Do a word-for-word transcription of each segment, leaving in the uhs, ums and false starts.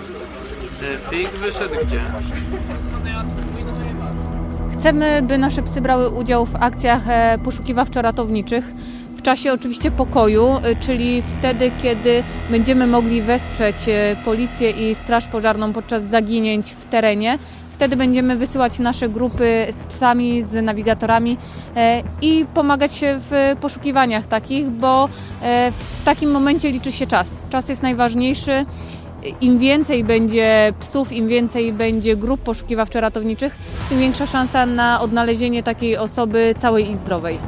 Fig wyszedł gdzie? Chcemy, by nasze psy brały udział w akcjach poszukiwawczo-ratowniczych w czasie oczywiście pokoju, czyli wtedy, kiedy będziemy mogli wesprzeć policję i straż pożarną podczas zaginięć w terenie. Wtedy będziemy wysyłać nasze grupy z psami, z nawigatorami i pomagać w poszukiwaniach takich, bo w takim momencie liczy się czas. Czas jest najważniejszy. Im więcej będzie psów, im więcej będzie grup poszukiwawczo-ratowniczych, tym większa szansa na odnalezienie takiej osoby całej i zdrowej.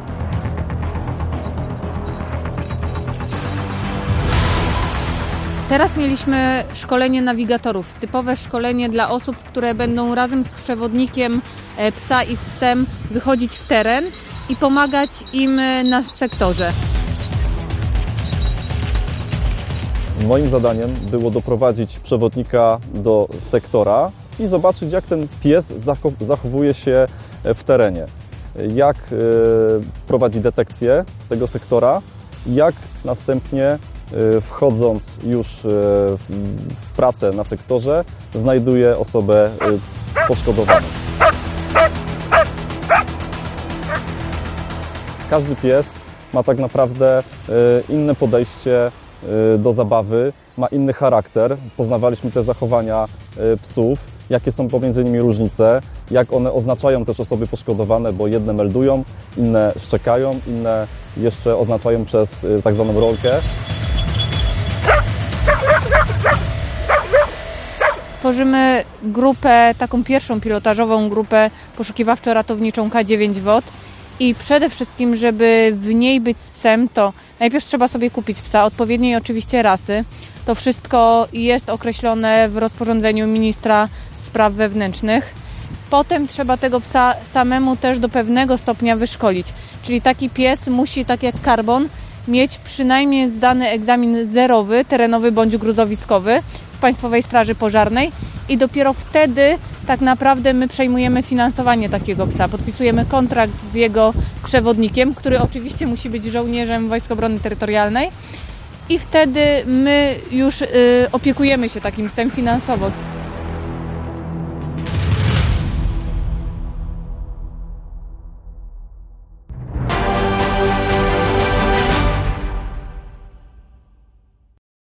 Teraz mieliśmy szkolenie nawigatorów, typowe szkolenie dla osób, które będą razem z przewodnikiem psa i z psem wychodzić w teren i pomagać im na sektorze. Moim zadaniem było doprowadzić przewodnika do sektora i zobaczyć, jak ten pies zachowuje się w terenie, jak prowadzi detekcję tego sektora, jak następnie, wchodząc już w pracę na sektorze, znajduje osobę poszkodowaną. Każdy pies ma tak naprawdę inne podejście do zabawy, ma inny charakter. Poznawaliśmy te zachowania psów, jakie są pomiędzy nimi różnice, jak one oznaczają też osoby poszkodowane, bo jedne meldują, inne szczekają, inne jeszcze oznaczają przez tak zwaną rolkę. Tworzymy grupę, taką pierwszą pilotażową grupę poszukiwawczo-ratowniczą K dziewięć W O T i przede wszystkim, żeby w niej być z psem, to najpierw trzeba sobie kupić psa, odpowiedniej oczywiście rasy. To wszystko jest określone w rozporządzeniu ministra spraw wewnętrznych. Potem trzeba tego psa samemu też do pewnego stopnia wyszkolić. Czyli taki pies musi, tak jak karbon, mieć przynajmniej zdany egzamin zerowy, terenowy bądź gruzowiskowy w Państwowej Straży Pożarnej i dopiero wtedy tak naprawdę my przejmujemy finansowanie takiego psa. Podpisujemy kontrakt z jego przewodnikiem, który oczywiście musi być żołnierzem Wojsk Obrony Terytorialnej i wtedy my już y, opiekujemy się takim psem finansowo.